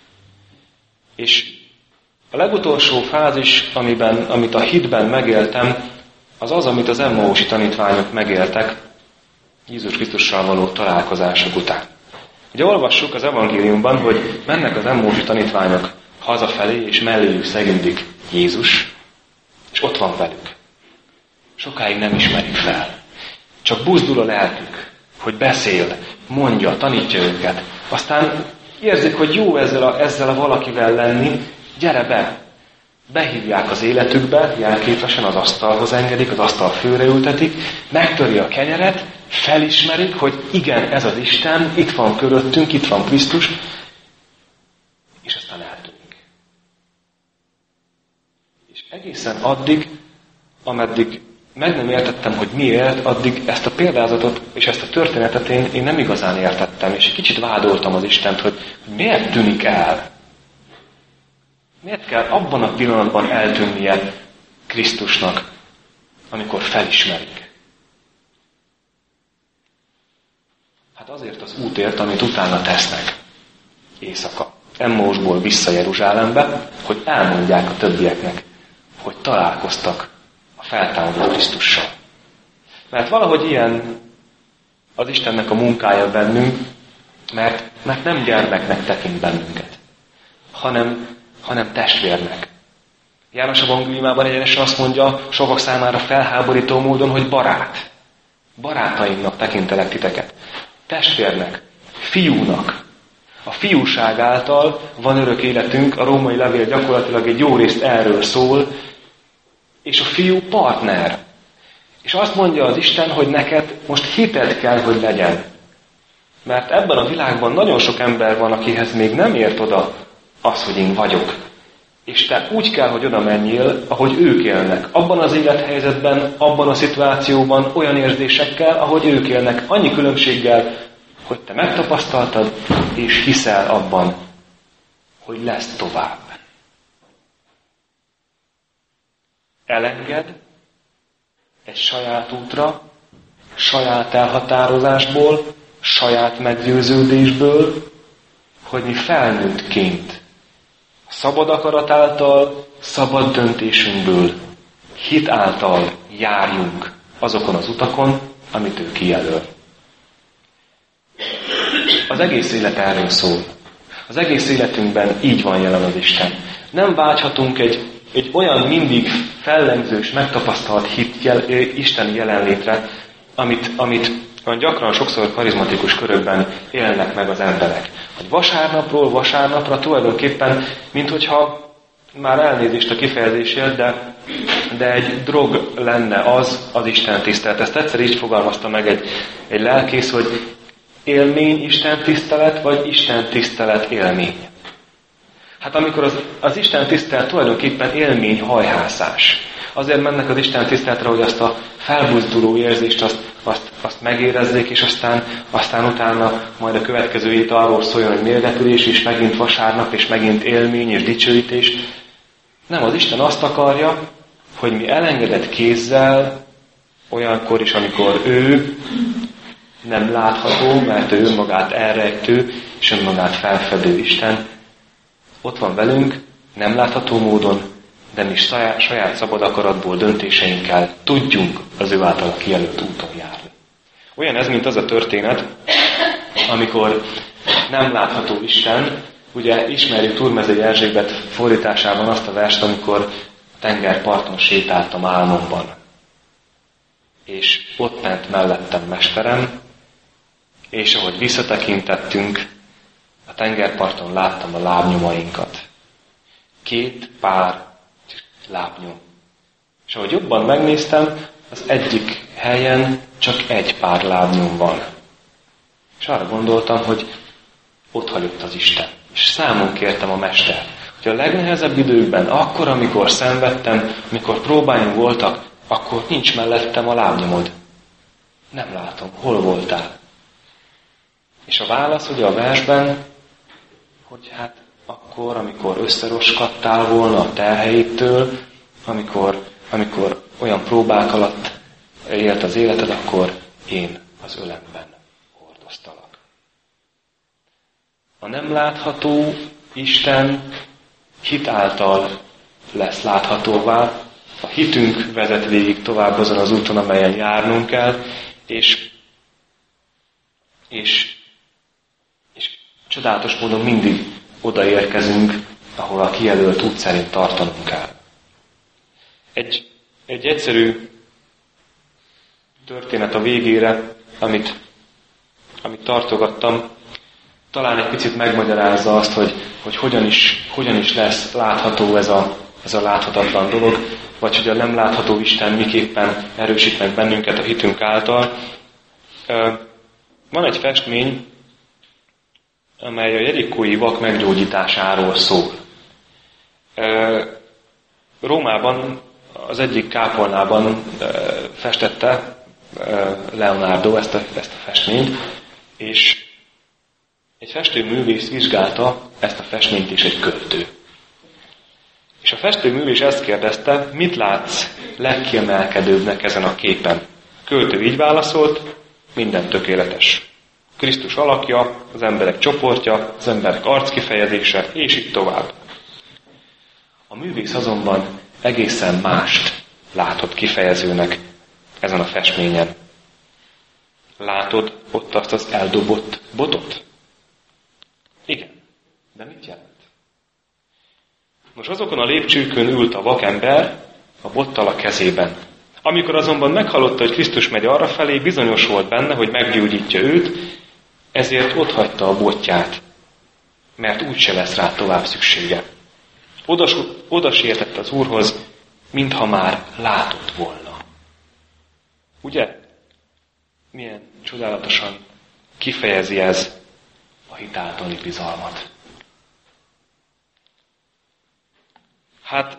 Speaker 1: És a legutolsó fázis, amiben, amit a hitben megéltem, az az, amit az Emmausi tanítványok megéltek Jézus Krisztussal való találkozások után. Ugye olvassuk az evangéliumban, hogy mennek az Emmausi tanítványok hazafelé, és melléjük szegődik Jézus, és ott van velük. Sokáig nem ismerik fel. Csak buzdul a lelkük, hogy beszél, mondja, tanítja őket. Aztán érzik, hogy jó ezzel a, ezzel a valakivel lenni, gyere be. Behívják az életükbe, jelképesen az asztalhoz engedik, az asztal főre ültetik, megtöri a kenyeret, felismerik, hogy igen, ez az Isten, itt van köröttünk, itt van Krisztus, és aztán eltűnik. És egészen addig, ameddig meg nem értettem, hogy miért, addig ezt a példázatot és ezt a történetet én, én nem igazán értettem, és egy kicsit vádoltam az Istent, hogy, hogy miért tűnik el? Miért kell abban a pillanatban eltűnnie Krisztusnak, amikor felismerik? Hát azért az útért, amit utána tesznek éjszaka. Emmósból vissza Jeruzsálembe, hogy elmondják a többieknek, hogy találkoztak a feltámadott Krisztussal. Mert valahogy ilyen az Istennek a munkája bennünk, mert, mert nem gyermeknek tekint bennünket, hanem, hanem testvérnek. János evangéliumában egyenesen azt mondja sokak számára felháborító módon, hogy barát. Barátaimnak tekintelek titeket. Testvérnek, fiúnak. A fiúság által van örök életünk, a római levél gyakorlatilag egy jó részt erről szól, és a fiú partner. És azt mondja az Isten, hogy neked most hited kell, hogy legyen. Mert ebben a világban nagyon sok ember van, akihez még nem ért oda az, hogy én vagyok. És te úgy kell, hogy oda menjél, ahogy ők élnek. Abban az élethelyzetben, abban a szituációban, olyan érzésekkel, ahogy ők élnek. Annyi különbséggel, hogy te megtapasztaltad, és hiszel abban, hogy lesz tovább. Elenged egy saját útra, saját elhatározásból, saját meggyőződésből, hogy mi felnőttként, szabad akarat által, szabad döntésünkből, hit által járjunk azokon az utakon, amit ő kijelöl. Az egész élet erről szól. Az egész életünkben így van jelen az Isten. Nem vágyhatunk egy, egy olyan mindig fellemzős, megtapasztalt hit jel, isteni jelenlétre, amit, amit olyan gyakran sokszor karizmatikus körökben élnek meg az emberek. Hogy vasárnapról vasárnapra tulajdonképpen, minthogyha már elnézést a kifejezésért, de, de egy drog lenne az az Isten tisztelet. Ezt egyszer így fogalmazta meg egy, egy lelkész, hogy élmény Isten tisztelet, vagy Isten tisztelet élmény. Hát amikor az, az Isten tisztelet tulajdonképpen élmény hajhászás. Azért mennek az Isten tiszteletre, hogy azt a felbuzduló érzést, azt, azt, azt megérezzék, és aztán, aztán utána majd a következő hét arról szóljon, hogy mérgetülés, és megint vasárnap, és megint élmény, és dicsőítés. Nem, az Isten azt akarja, hogy mi elengedett kézzel, olyankor is, amikor ő nem látható, mert ő önmagát elrejtő, és önmagát felfedő Isten, ott van velünk, nem látható módon, de mi saját, saját szabad akaratból, döntéseinkkel tudjunk az ő által kijelölt úton járni. Olyan ez, mint az a történet, amikor nem látható Isten, ugye ismerjük Turmezei Erzsébet fordításában azt a verst, amikor tengerparton sétáltam álmomban. És ott ment mellettem mesterem, és ahogy visszatekintettünk, a tengerparton láttam a lábnyomainkat. Két pár lábnyom. És ahogy jobban megnéztem, az egyik helyen csak egy pár lábnyom van. És arra gondoltam, hogy ott hagyott az Isten. És számon kértem a Mester, hogy a legnehezebb időkben, akkor, amikor szenvedtem, amikor próbáim voltak, akkor nincs mellettem a lábnyomod. Nem látom, hol voltál. És a válasz ugye a versben, hogy hát akkor, amikor összeroskadtál volna a terheitől, amikor, amikor olyan próbák alatt élt az életed, akkor én az ölemben hordoztalak. A nem látható Isten hit által lesz láthatóvá, a hitünk vezet végig tovább azon az úton, amelyen járnunk kell, és, és, és csodálatos módon mindig odaérkezünk, ahol a kijelölt út szerint tartanunk kell. Egy, egy egyszerű történet a végére, amit, amit tartogattam, talán egy picit megmagyarázza azt, hogy, hogy hogyan, is, hogyan is lesz látható ez a, ez a láthatatlan dolog, vagy hogy a nem látható Isten miképpen erősít meg bennünket a hitünk által. Van egy festmény, amely a jerikói vak meggyógyításáról szól. Rómában az egyik kápolnában festette Leonardo ezt a, ezt a festményt, és egy festőművész vizsgálta ezt a festményt és egy költő. És a festőművész ezt kérdezte, mit látsz legkiemelkedőbbnek ezen a képen? A költő így válaszolt, minden tökéletes. Krisztus alakja, az emberek csoportja, az emberek arckifejezése, és így tovább. A művész azonban egészen mást látott kifejezőnek ezen a festményen. Látod ott azt az eldobott botot? Igen. De mit jelent? Most azokon a lépcsőkön ült a vakember a bottal a kezében. Amikor azonban meghallotta, hogy Krisztus megy arrafelé, bizonyos volt benne, hogy meggyógyítja őt, ezért otthagyta a botját, mert úgyse lesz rá tovább szüksége. Odas, odasietett az Úrhoz, mintha már látott volna. Ugye? Milyen csodálatosan kifejezi ez a hit általi bizalmat. Hát,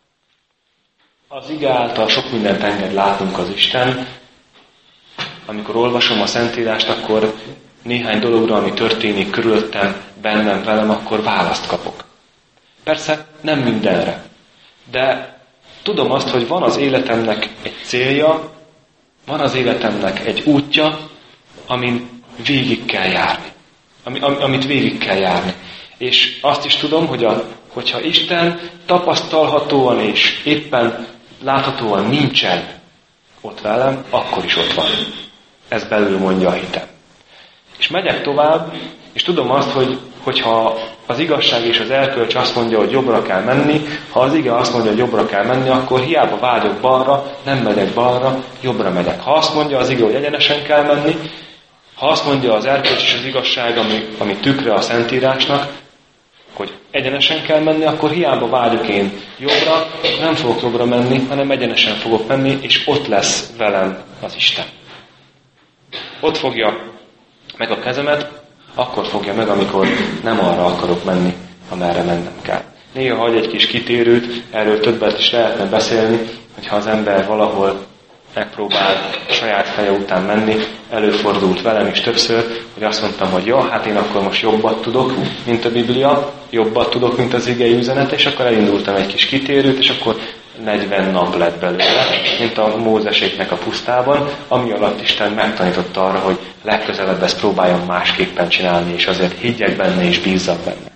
Speaker 1: az ige által sok mindent enged látnunk az Isten. Amikor olvasom a Szentírást, akkor néhány dologra, ami történik körülöttem, bennem, velem, akkor választ kapok. Persze nem mindenre, de tudom azt, hogy van az életemnek egy célja, van az életemnek egy útja, amin végig kell járni. Ami, am, amit végig kell járni. És azt is tudom, hogy a, hogyha Isten tapasztalhatóan és éppen láthatóan nincsen ott velem, akkor is ott van. Ez belül mondja a hitem. És megyek tovább, és tudom azt, hogy hogyha az igazság és az erkölcs azt mondja, hogy jobbra kell menni, ha az ige azt mondja, hogy jobbra kell menni, akkor hiába vágyok balra, nem megyek balra, jobbra megyek. Ha azt mondja az ige, hogy egyenesen kell menni, ha azt mondja az erkölcs és az igazság, ami, ami tükre a Szentírásnak, hogy egyenesen kell menni, akkor hiába vágyok én jobbra, nem fogok jobbra menni, hanem egyenesen fogok menni, és ott lesz velem az Isten. Ott fogja meg a kezemet, akkor fogja meg, amikor nem arra akarok menni, amerre mennem kell. Néha hagy egy kis kitérőt, erről többet is lehetne beszélni, hogyha az ember valahol megpróbál saját feje után menni, előfordult velem is többször, hogy azt mondtam, hogy jó, hát én akkor most jobbat tudok, mint a Biblia, jobbat tudok, mint az igei üzenet, és akkor elindultam egy kis kitérőt, és akkor negyven nap lett belőle, mint a Mózeséknek a pusztában, ami alatt Isten megtanította arra, hogy legközelebb ezt próbáljam másképpen csinálni, és azért higgyek benne, és bízzak benne.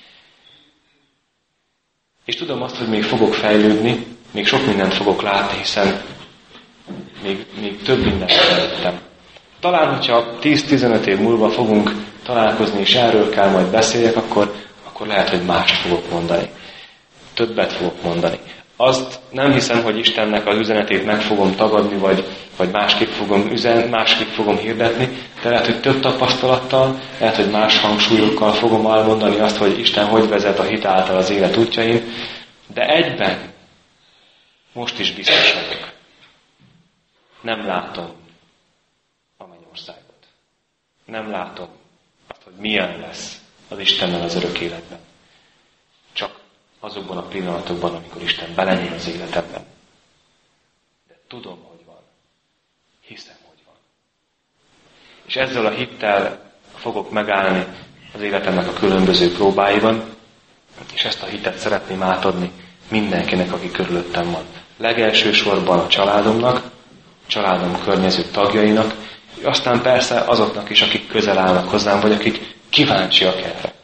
Speaker 1: És tudom azt, hogy még fogok fejlődni, még sok mindent fogok látni, hiszen még, még több mindent előttem. Talán, hogyha tíz-tizenöt év múlva fogunk találkozni, és erről kell majd beszéljek, akkor, akkor lehet, hogy mást fogok mondani. Többet fogok mondani. Azt nem hiszem, hogy Istennek az üzenetét meg fogom tagadni, vagy, vagy másképp, fogom üzen, másképp fogom hirdetni, de lehet, hogy több tapasztalattal, lehet, hogy más hangsúlyokkal fogom elmondani azt, hogy Isten hogy vezet a hit által az élet útjain, de egyben most is biztos vagyok. Nem látom a mennyországot. Nem látom azt, hogy milyen lesz az Istennel az örök életben. Csak azokban a pillanatokban, amikor Isten belenyúl az életemben. De tudom, hogy van. Hiszem, hogy van. És ezzel a hittel fogok megállni az életemnek a különböző próbáiban, és ezt a hitet szeretném átadni mindenkinek, aki körülöttem van. Legelső sorban a családomnak, családom környező tagjainak, aztán persze azoknak is, akik közel állnak hozzám, vagy akik kíváncsiak erre.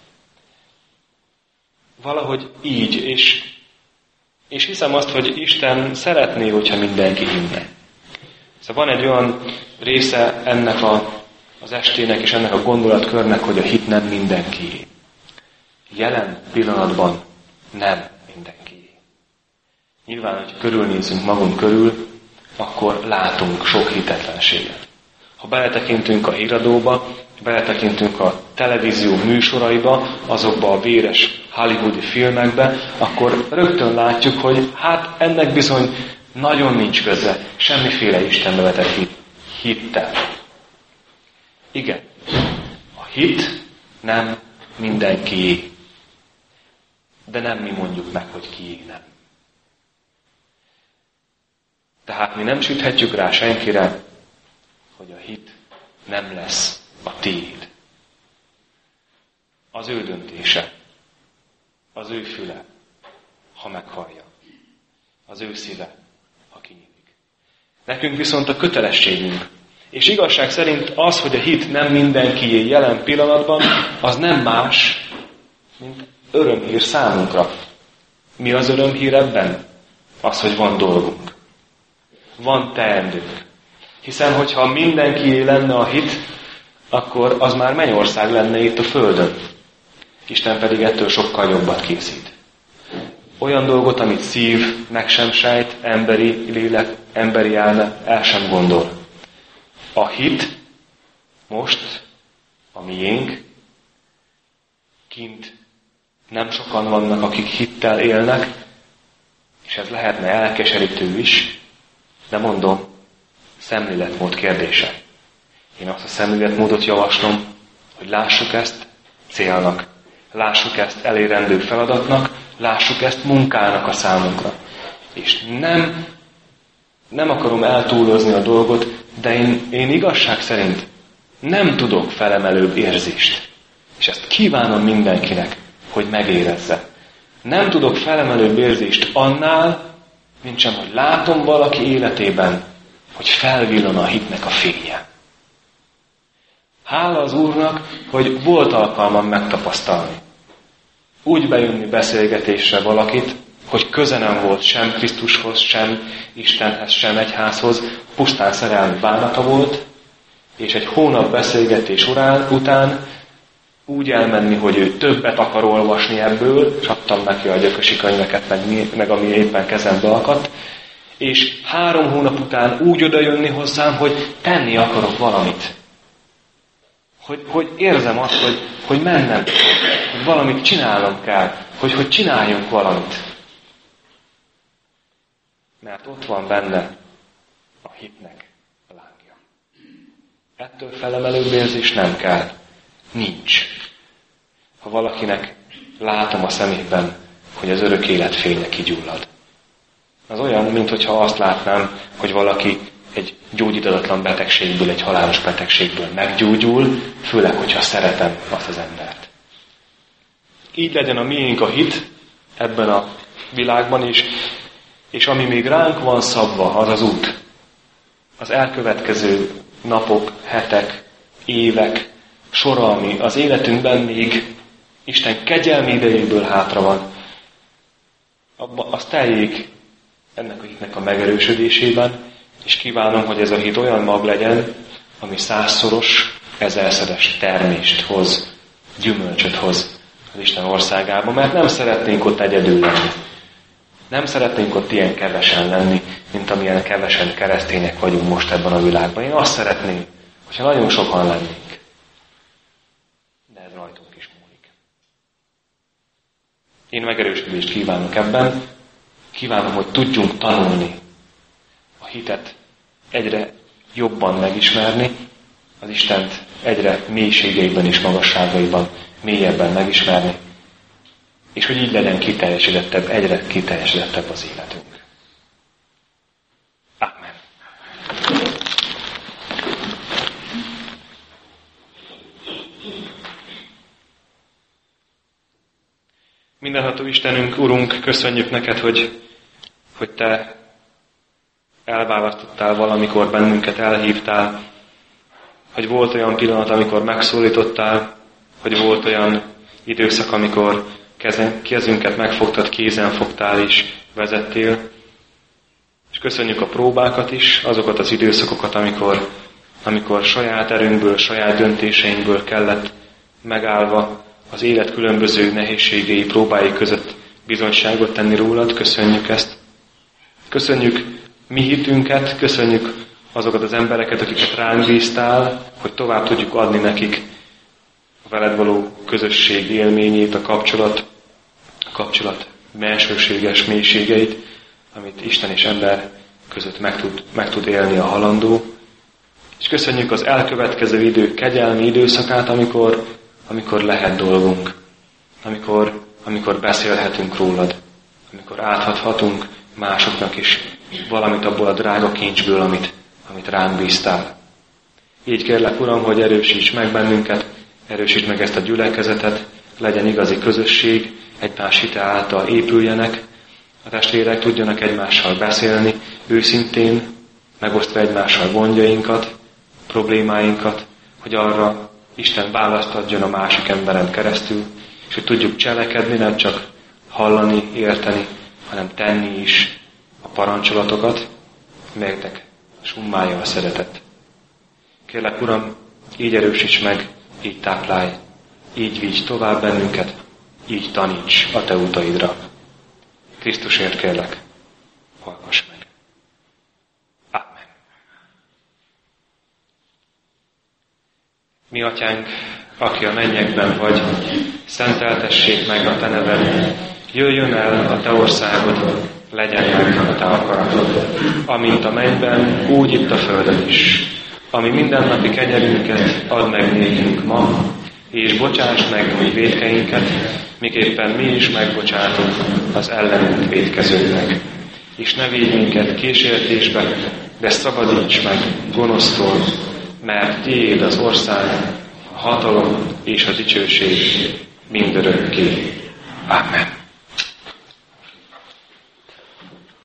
Speaker 1: Valahogy így, és, és hiszem azt, hogy Isten szeretné, hogyha mindenki hinne. Szóval van egy olyan része ennek a, az estének és ennek a gondolatkörnek, hogy a hit nem mindenkié. Jelen pillanatban nem mindenkié. Nyilván, hogy körülnézünk magunk körül, akkor látunk sok hitetlenséget. Ha beletekintünk a híradóba, beletekintünk a televízió műsoraiba, azokba a véres hollywoodi filmekbe, akkor rögtön látjuk, hogy hát ennek bizony nagyon nincs köze semmiféle Istenbe vetett hit, hittel. Igen, a hit nem mindenkié, de nem mi mondjuk meg, hogy kié nem. Tehát mi nem süthetjük rá senkire, hogy a hit nem lesz a tiéd. Az ő döntése, az ő füle, ha meghallja, az ő szíve, ha kinyitik. Nekünk viszont a kötelességünk, és igazság szerint az, hogy a hit nem mindenkié jelen pillanatban, az nem más, mint örömhír számunkra. Mi az örömhír ebben? Az, hogy van dolgunk. Van teendőnk. Hiszen, hogyha mindenkié lenne a hit, akkor az már mennyország lenne itt a földön. Isten pedig ettől sokkal jobbat készít. Olyan dolgot, amit szív meg sem sejt, emberi lélek, emberi elme el sem gondol. A hit most, a miénk, kint nem sokan vannak, akik hittel élnek, és ez lehetne elkeserítő is, de mondom, szemléletmód kérdése. Én azt a szemléletmódot javaslom, hogy lássuk ezt célnak, lássuk ezt elérendő feladatnak, lássuk ezt munkának a számunkra. És nem, nem akarom eltúlozni a dolgot, de én, én igazság szerint nem tudok felemelőbb érzést. És ezt kívánom mindenkinek, hogy megérezze. Nem tudok felemelőbb érzést annál, mint sem, hogy látom valaki életében, hogy felvillan a hitnek a fénye. Hála az Úrnak, hogy volt alkalmam megtapasztalni. Úgy bejönni beszélgetésre valakit, hogy köze nem volt sem Krisztushoz, sem Istenhez, sem egyházhoz, pusztán szerelmi bánata volt, és egy hónap beszélgetés után úgy elmenni, hogy ő többet akar olvasni ebből, és adtam neki a gyökösi könyveket, meg, meg ami éppen kezembe akadt, és három hónap után úgy odajönni hozzám, hogy tenni akarok valamit. Hogy, hogy érzem azt, hogy, hogy mennem, hogy valamit csinálnom kell, hogy, hogy csináljunk valamit. Mert ott van benne a hitnek a lángja. Ettől felemelőbb érzés nem kell. Nincs. Ha valakinek látom a szemében, hogy az örök élet fénye kigyullad. Az olyan, mintha azt látnám, hogy valaki egy gyógyítatlan betegségből, egy halálos betegségből meggyógyul, főleg, hogyha szeretem azt az embert. Így legyen a miénk a hit ebben a világban is, és ami még ránk van szabva, az az út. Az elkövetkező napok, hetek, évek sora, ami az életünkben még Isten kegyelmi idejéből hátra van, az teljék ennek a hitnek a megerősödésében, és kívánom, hogy ez a hit olyan mag legyen, ami százszoros, ezerszeres termést hoz, gyümölcsöt hoz az Isten országában, mert nem szeretnénk ott egyedül lenni. Nem szeretnénk ott ilyen kevesen lenni, mint amilyen kevesen keresztények vagyunk most ebben a világban. Én azt szeretném, hogyha nagyon sokan lennénk. De ez rajtunk is múlik. Én megerősödést kívánok ebben. Kívánom, hogy tudjunk tanulni a hitet egyre jobban megismerni, az Istent egyre mélységeiben és magasságaiban mélyebben megismerni, és hogy így legyen kiteljesedettebb, egyre kiteljesedettebb az életünk. Amen. Mindenható Istenünk, Urunk, köszönjük neked, hogy, hogy Te elválasztottál valamikor, bennünket elhívtál, hogy volt olyan pillanat, amikor megszólítottál, hogy volt olyan időszak, amikor kezünket megfogtad, kézen fogtál és vezettél. És köszönjük a próbákat is, azokat az időszakokat, amikor, amikor saját erőnkből, saját döntéseinkből kellett megállva az élet különböző nehézségei, próbái között bizonyságot tenni rólad. Köszönjük ezt. Köszönjük mi hitünket, köszönjük azokat az embereket, akiket ránk bíztál, hogy tovább tudjuk adni nekik a veled való közösség élményét, a kapcsolat, a kapcsolat bensőséges mélységeit, amit Isten és ember között meg tud, meg tud élni a halandó. És köszönjük az elkövetkező idők kegyelmi időszakát, amikor, amikor lehet dolgunk, amikor, amikor beszélhetünk rólad, amikor átadhatunk másoknak is valamit abból a drága kincsből, amit, amit ránk bíztál. Így kérlek, Uram, hogy erősíts meg bennünket, erősíts meg ezt a gyülekezetet, legyen igazi közösség, egymás hite által épüljenek, a testvérek tudjanak egymással beszélni, őszintén, megosztva egymással gondjainkat, problémáinkat, hogy arra Isten választ adjon a másik emberen keresztül, és hogy tudjuk cselekedni, nem csak hallani, érteni, hanem tenni is a parancsolatokat, melyeknek summálja a szeretet. Kérlek, Uram, így erősíts meg, így táplálj, így vigy tovább bennünket, így taníts a Te utaidra. Krisztusért kérlek, hallgass meg. Amen. Mi Atyánk, aki a mennyekben vagy, szenteltessék meg a Te neved, jöjjön el a Te országod, legyen meg a Te akaratod, amint a mennyben, úgy itt a földön is. Ami mindennapi kenyerünket add meg nékünk ma, és bocsáss meg mi vétkeinket, miképpen mi is megbocsátunk az ellenünk vétkezőknek. És ne védj minket kísértésbe, de szabadíts meg gonosztól, mert tiéd az ország, a hatalom és a dicsőség mindörökké. Amen.